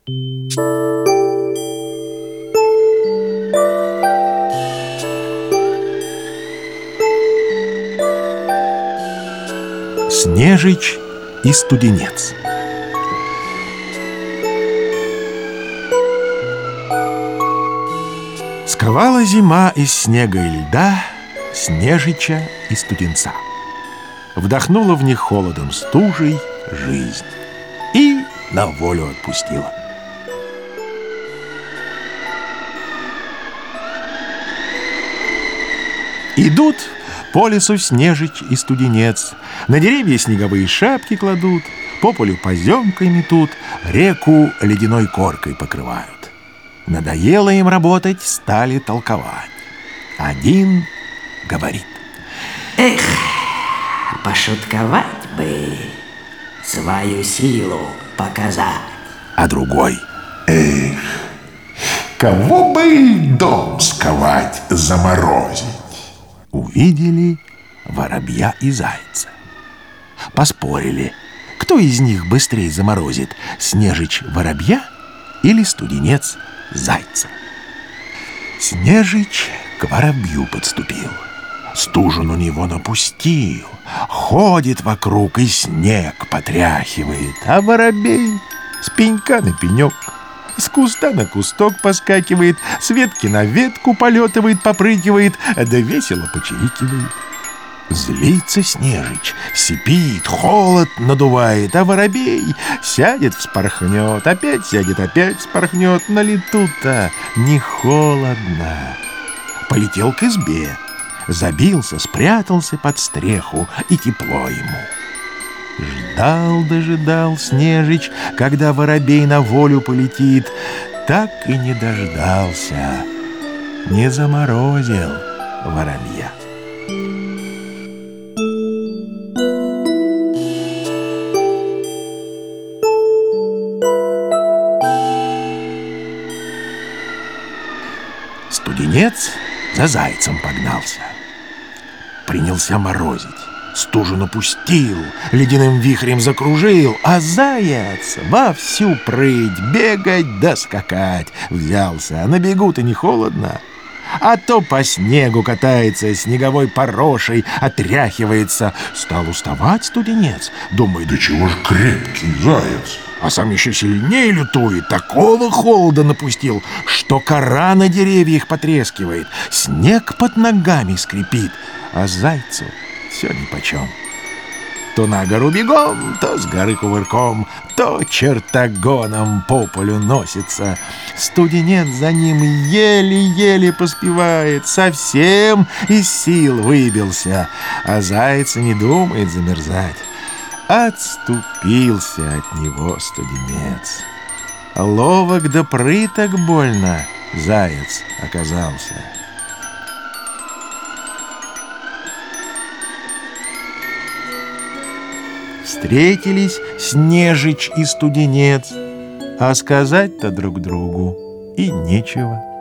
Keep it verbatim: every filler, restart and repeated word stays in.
Снежич и Студенец. Сковала зима из снега и льда Снежича и Студенца. Вдохнула в них холодом стужей жизнь и на волю отпустила. Идут по лесу Снежич и Студенец, на деревья снеговые шапки кладут, по полю поземкой метут, реку ледяной коркой покрывают. Надоело им работать, стали толковать. Один говорит: эх, пошутковать бы, свою силу показать. А другой: эх, кого бы дом сковать, заморозить. Увидели воробья и зайца. Поспорили, кто из них быстрее заморозит, Снежич воробья или Студенец зайца. Снежич к воробью подступил, стужу на него напустил, ходит вокруг и снег потряхивает, а воробей с пенька на пенек, с куста на кусток поскакивает, с ветки на ветку полетывает, попрыгивает, да весело почирикивает. Злится Снежич, сипит, холод надувает, а воробей сядет, вспорхнет, опять сядет, опять вспорхнет. На лету-то не холодно. Полетел к избе, забился, спрятался под стреху, и тепло ему. Ждал, дожидал Снежич, когда воробей на волю полетит, так и не дождался, не заморозил воробья. Студенец за зайцем погнался, принялся морозить, стужу напустил, ледяным вихрем закружил, а заяц во всю прыть бегать да скакать взялся. На бегу-то не холодно, а то по снегу катается, снеговой порошей отряхивается. Стал уставать Студенец, думает: да чего ж крепкий заяц. А сам еще сильнее лютует, такого холода напустил, что кора на деревьях потрескивает, снег под ногами скрипит, а зайцу все нипочем. То на гору бегом, то с горы кувырком, то чертогоном по полю носится. Студенец за ним еле-еле поспевает, совсем из сил выбился, а заяц не думает замерзать. Отступился от него Студенец. Ловок да прыток больно заяц оказался. Встретились Снежич и Студенец, а сказать-то друг другу и нечего.